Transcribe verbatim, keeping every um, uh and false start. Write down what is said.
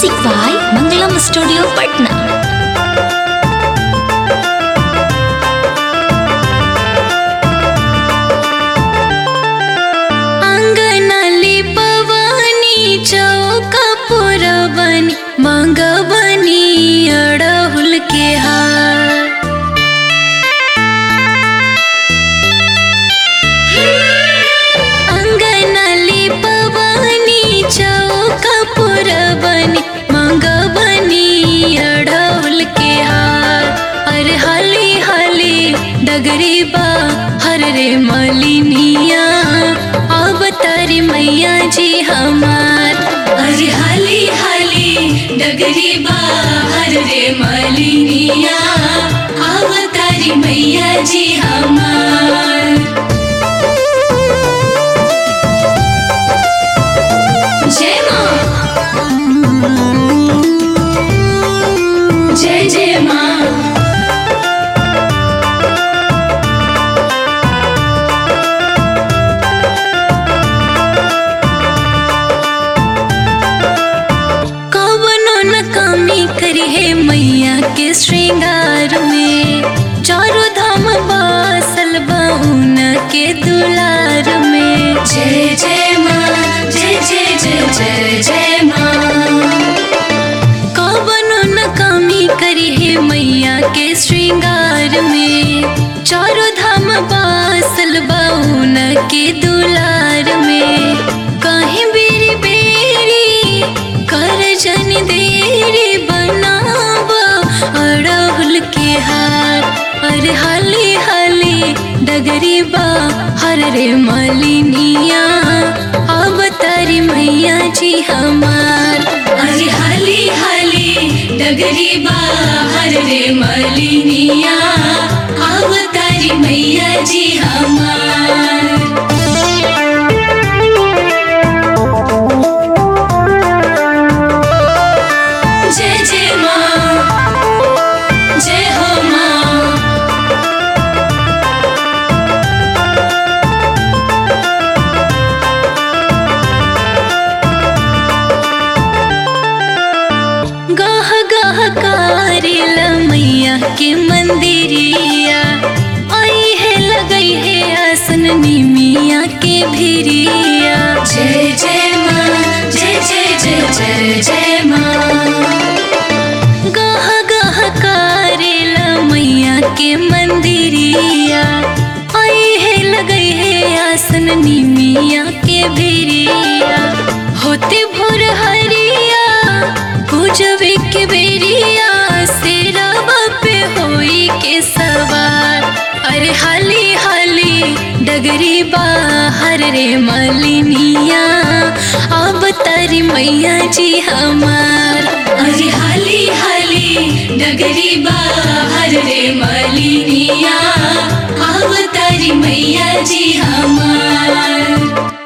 Music by Mangalam studio Patna. चौका पुरबनी मंगबनी अड़हुल के हार। अंगनली पवनी चौका पुरबनी मंगबनी अड़हुल के हार। अरे हाली हाली डगरी बा हर रे मलिनिया अब तारी मैया जी हमार। अरे हाली हाली डगरी बाहर रे मलिनिया अब तारी मैया जी हमार। जय माँ जय जय माँ। करी है मैया के श्रृंगार में चारों धाम बासल बाउन के दुलार में। जय जय माँ जय जय जय जय जय माँ। कवनो न कमी करी है मैया के श्रृंगार में चारों धाम बासल बाउन के दुलार में। कहीं बेरी बेरी कर जन देरी अड़हुल के हार। अरे हाली हाली डगरी बा हर रे मलिनिया अब तारी मैया जी हमार। अरे हाली हाली डगरी बा हर रे मलिनिया अब तारी मैया जी हमार। जय जय माँ जय हो माँ। गाह गाह कारिल मैया के मंदिरिया आई है लगई है आसन निमिया के भिरिया। जय जय माँ जय जय जय जय जय माँ। गाह गाह कारिल मैया के मंदिरिया आई है लगई है आसन निमिया के भिरिया। होते भोर हरिया पूजवे के बेरिया सेरा पे होई के सवार। अरे हाली हाली डगरी बाहर रे मलिनिया अब तारी मैया जी हमार। अरे हाली हाली डगरी बाहर रे मलिनिया अब तारी मैया जी हमार।